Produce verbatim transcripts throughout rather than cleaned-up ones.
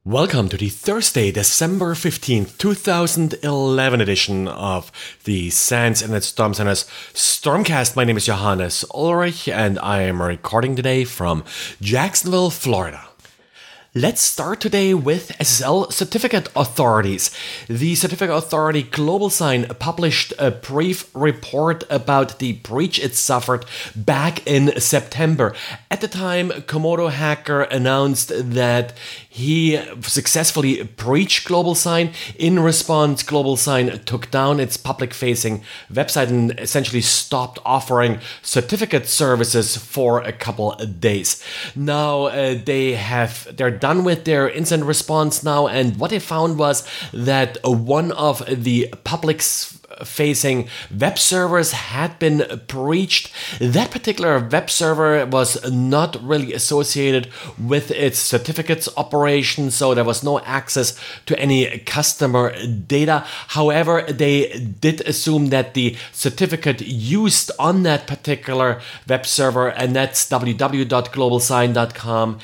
Welcome to the Thursday, December fifteenth, two thousand eleven edition of the SANS Internet Storm Center's Stormcast. My name is Johannes Ulrich and I am recording today from Jacksonville, Florida. Let's start today with S S L certificate authorities. The certificate authority GlobalSign published a brief report about the breach it suffered back in September. At the time, Komodo hacker announced that he successfully breached GlobalSign. In response, GlobalSign took down its public-facing website and essentially stopped offering certificate services for a couple of days. Now uh, they have they're done with their incident response now, and what they found was that one of the public's facing web servers had been breached. That particular web server was not really associated with its certificates operation, so there was no access to any customer data. However, they did assume that the certificate used on that particular web server, and that's w w w dot global sign dot com,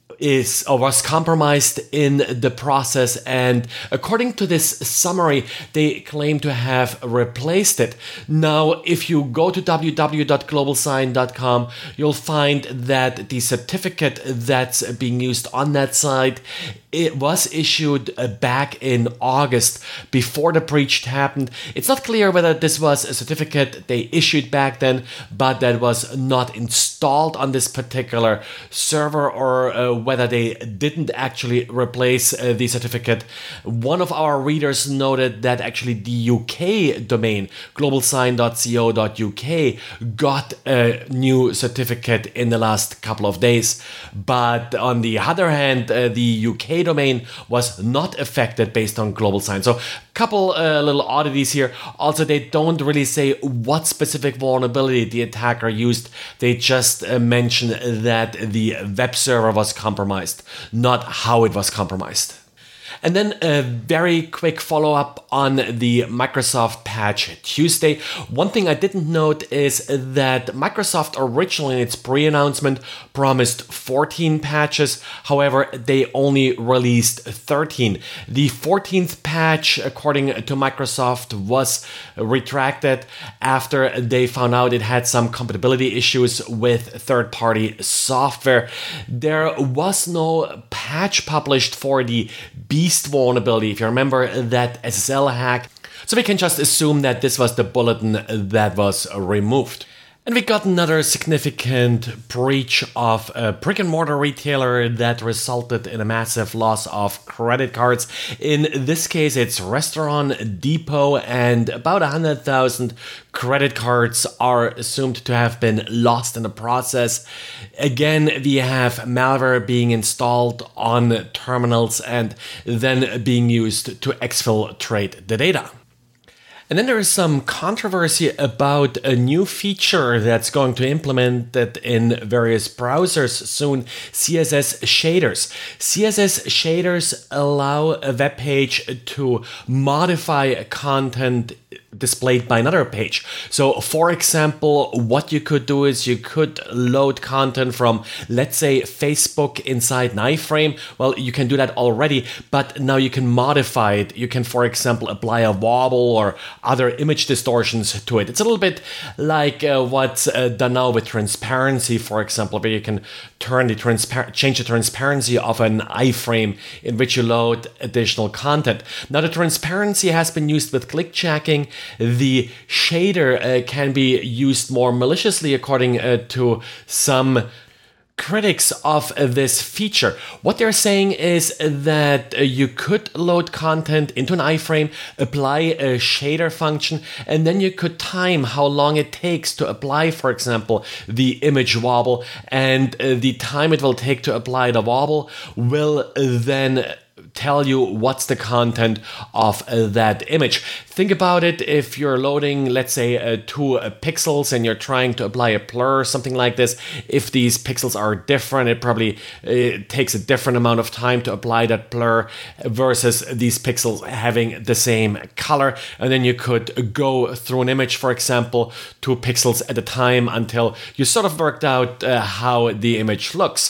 is or was compromised in the process, and according to this summary, they claim to have replaced it. Now, if you go to w w w dot global sign dot com, you'll find that the certificate that's being used on that site, it was issued back in August, before the breach happened. It's not clear whether this was a certificate they issued back then, but that was not installed on this particular server, or uh, whether they didn't actually replace uh, the certificate. One of our readers noted that actually the U K domain, global sign dot co dot u k, got a new certificate in the last couple of days. But on the other hand, uh, the U K domain was not affected based on GlobalSign. So couple uh, little oddities here. Also, they don't really say what specific vulnerability the attacker used. They just uh, mention that the web server was compromised, not how it was compromised. And then a very quick follow-up on the Microsoft Patch Tuesday. One thing I didn't note is that Microsoft originally in its pre-announcement promised fourteen patches. However, they only released thirteen. The fourteenth patch, according to Microsoft, was retracted after they found out it had some compatibility issues with third-party software. There was no patch published for the Beast vulnerability, if you remember that S S L hack. So we can just assume that this was the bulletin that was removed. And we got another significant breach of a brick and mortar retailer that resulted in a massive loss of credit cards. In this case, it's Restaurant Depot, and about one hundred thousand credit cards are assumed to have been lost in the process. Again, we have malware being installed on terminals and then being used to exfiltrate the data. And then there is some controversy about a new feature that's going to implement it in various browsers soon, C S S shaders. C S S shaders allow a web page to modify content displayed by another page. So, for example, what you could do is you could load content from, let's say, Facebook inside an iframe. Well, you can do that already, but now you can modify it. You can, for example, apply a wobble or other image distortions to it. It's a little bit like uh, what's uh, done now with transparency, for example, where you can turn the transpar- change the transparency of an iframe in which you load additional content. Now, the transparency has been used with click jacking. The shader uh, can be used more maliciously, according uh, to some critics of uh, this feature. What they're saying is that uh, you could load content into an iframe, apply a shader function, and then you could time how long it takes to apply, for example, the image wobble, and uh, the time it will take to apply the wobble will then tell you what's the content of uh, that image. Think about it, if you're loading, let's say, uh, two uh, pixels and you're trying to apply a blur or something like this. If these pixels are different, it probably uh, takes a different amount of time to apply that blur versus these pixels having the same color. And then you could go through an image, for example, two pixels at a time until you sort of worked out uh, how the image looks.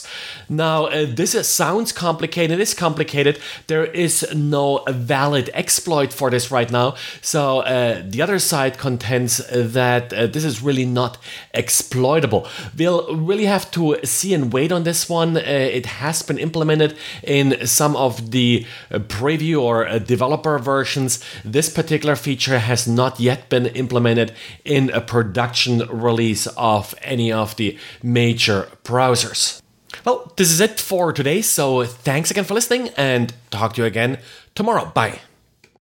Now, uh, this is, sounds complicated. It is complicated. There is no valid exploit for this right now. So uh, the other side contends that uh, this is really not exploitable. We'll really have to see and wait on this one. Uh, it has been implemented in some of the uh, preview or uh, developer versions. This particular feature has not yet been implemented in a production release of any of the major browsers. Well, this is it for today, so thanks again for listening and talk to you again tomorrow. Bye.